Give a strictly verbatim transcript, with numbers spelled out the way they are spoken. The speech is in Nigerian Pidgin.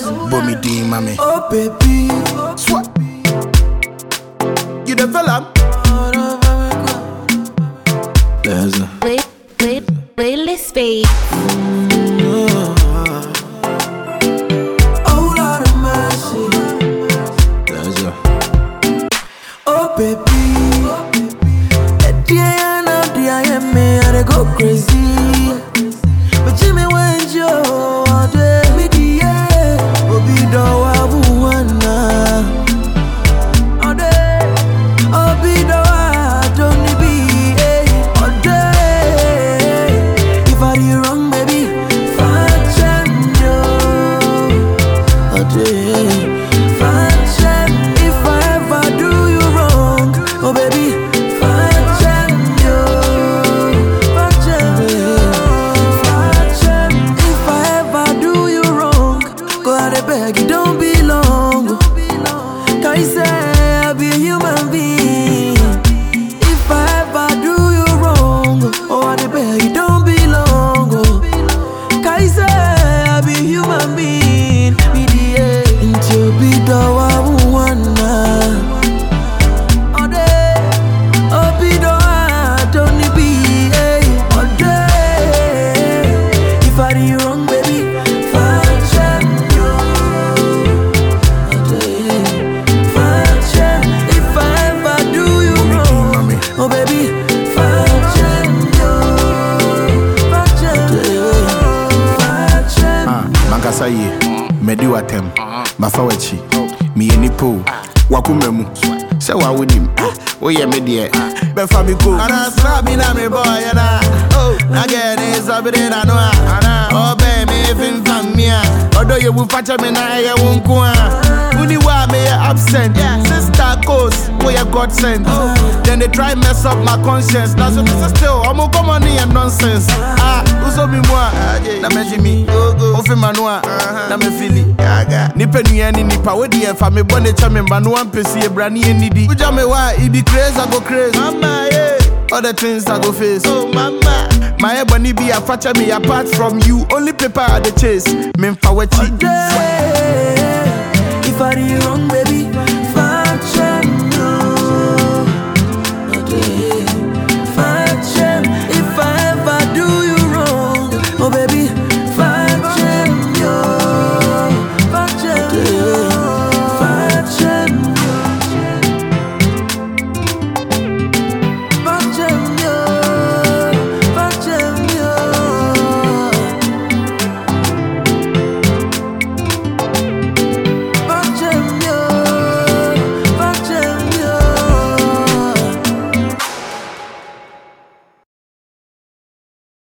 Bomi D, mommy. Oh baby, Swat. You the fella? There's a Play, play, playlist fade. oh Lord of mercy. There's a Oh baby, that day I know the I am me, I go crazy. But Jimmy went you all day, me the yeah, Obi do I wanna. All day, Obi do I don't need be all day. If I do wrong, baby, fine you. All day, fine if I ever do you wrong, oh baby, fine you. If I ever do you wrong, go out and beg, it don't be long. Can you say I'll be a human being? If I ever do you wrong, oh I beg, it don't be long. Can you say I'll be a human being? Me the into be the one wanna. All day, oh be the one don't need be all day. If I do you wrong, baby, fine check you. All day, fine check. If I ever do you wrong, mommy. oh baby, fine check you. Fine check, fine check. Ah, Mankasa ye. Medi watem. Mafawachi. Me enipo. Wakumemu. Se wa winim. Oye me die. Befa mi ko. Ana sra mi na me boy na. Oh, na get is abide na no a. Ana. Obe me fin fam me a. Odo ye wu facha me na ye won ko a. Uni wa me absent. Sister coast, we a God sent. Then they try mess up my conscience. Now so this is still I'm come on and nonsense. Ah, uso mi moi. Na me Jimmy. Ofe manua. Na me fili. Nipa nuani nipa we di enfa me bone cha me manu ampesi ebrani enidi. Uja me wa it be crazy I go crazy. Mama yeah. All the things I go face. Oh mama. My ebony be a facha me apart from you. Only paper at the chase. Me mfa wechi. If I do you wrong, baby,